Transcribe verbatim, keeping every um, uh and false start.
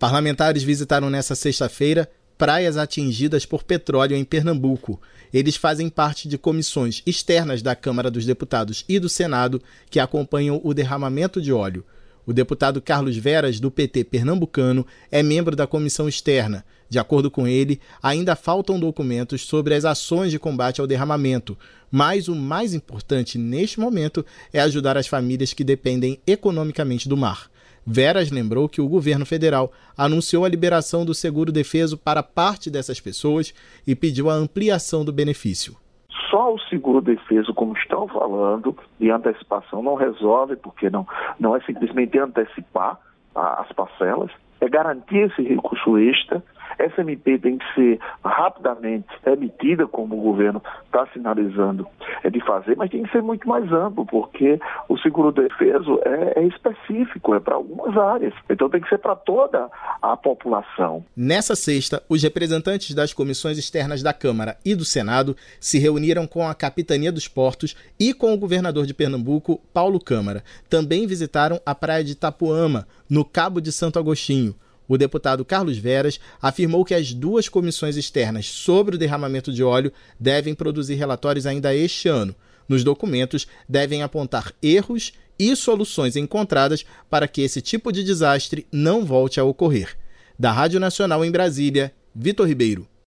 Parlamentares visitaram nesta sexta-feira praias atingidas por petróleo em Pernambuco. Eles fazem parte de comissões externas da Câmara dos Deputados e do Senado que acompanham o derramamento de óleo. O deputado Carlos Veras, do P T pernambucano, é membro da comissão externa. De acordo com ele, ainda faltam documentos sobre as ações de combate ao derramamento, mas o mais importante neste momento é ajudar as famílias que dependem economicamente do mar. Veras lembrou que o governo federal anunciou a liberação do seguro-defeso para parte dessas pessoas e pediu a ampliação do benefício. Só o seguro-defeso, como estão falando, de antecipação não resolve, porque não, não é simplesmente antecipar a, as parcelas, é garantir esse recurso extra. Essa M P tem que ser rapidamente emitida, como o governo está sinalizando é de fazer, mas tem que ser muito mais amplo, porque o seguro-defeso é, é específico, é para algumas áreas. Então tem que ser para toda a população. Nessa sexta, os representantes das comissões externas da Câmara e do Senado se reuniram com a Capitania dos Portos e com o governador de Pernambuco, Paulo Câmara. Também visitaram a praia de Itapuama, no Cabo de Santo Agostinho. O deputado Carlos Veras afirmou que as duas comissões externas sobre o derramamento de óleo devem produzir relatórios ainda este ano. Nos documentos, devem apontar erros e soluções encontradas para que esse tipo de desastre não volte a ocorrer. Da Rádio Nacional em Brasília, Vitor Ribeiro.